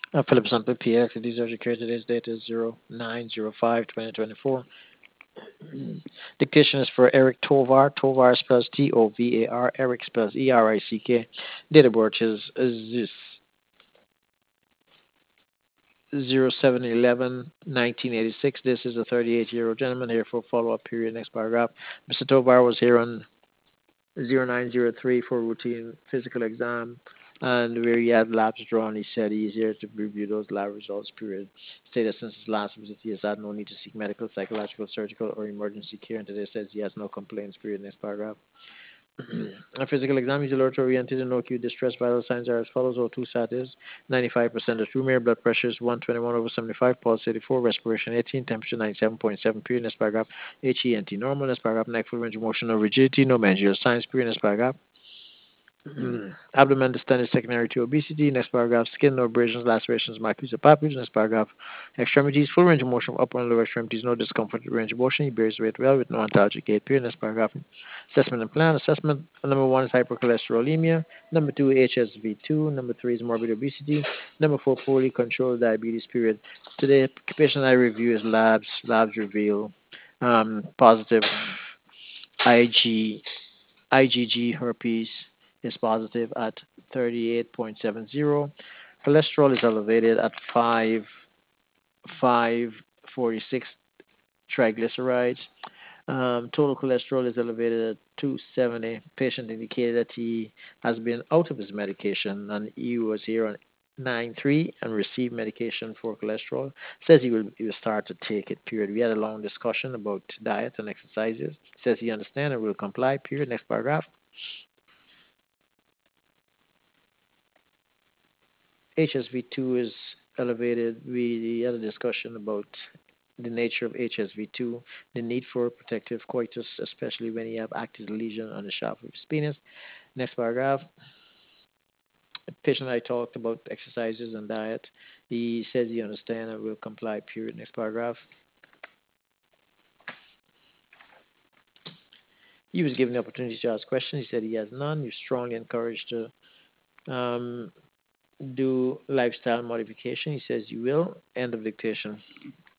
Philip Sample PX, these are secured. Today's date is 09/05/2024. Dictation is for Eric Tovar. Tovar spells Tovar. Eric spells Erick. Date of birth is 07/11/1986. This is a 38-year-old gentleman here for follow-up period. Next paragraph. Mr. Tovar was here on 09/03 for routine physical exam, and where he had labs drawn, he said he's here to review those lab results. Period. Stated since his last visit, he has had no need to seek medical, psychological, surgical, or emergency care, and today says he has no complaints. Period. Next paragraph. A physical exam is alert oriented and no acute distress. Vital signs are as follows: O2 sat is 95% of tumor, blood pressure is 121/75, pulse 84, respiration 18, temperature 97.7. Period. Next paragraph. HENT normal. Next paragraph. Neck full range of motion, no rigidity, no managerial signs. Period. Next paragraph. Abdomen distended secondary to obesity. Next paragraph. Skin, no abrasions, lacerations, macules, or papules. Next paragraph. Extremities, full range of motion of upper and lower extremities, no discomfort, range of motion. He bears weight well with no ontologic gait. Period. Next paragraph. Assessment and plan. Assessment number one is hypercholesterolemia. Number two, HSV2. Number three is morbid obesity. Number four, poorly controlled diabetes. Period. Today, patient I review is labs. Labs reveal positive IG IgG herpes is positive at 38.70. Cholesterol is elevated at 546 triglycerides. Total cholesterol is elevated at 270. Patient indicated that he has been out of his medication and he was here on 9/3 and received medication for cholesterol. Says he will start to take it. Period. We had a long discussion about diet and exercises. Says he understands and will comply. Period. Next paragraph. HSV2 is elevated. We had a discussion about the nature of HSV2, the need for protective coitus, especially when you have active lesion on the shaft of his penis. Next paragraph. The patient I talked about exercises and diet. He says he understands and will comply. Period. Next paragraph. He was given the opportunity to ask questions. He said he has none. He's strongly encouraged to do lifestyle modification. He says you will. End of dictation.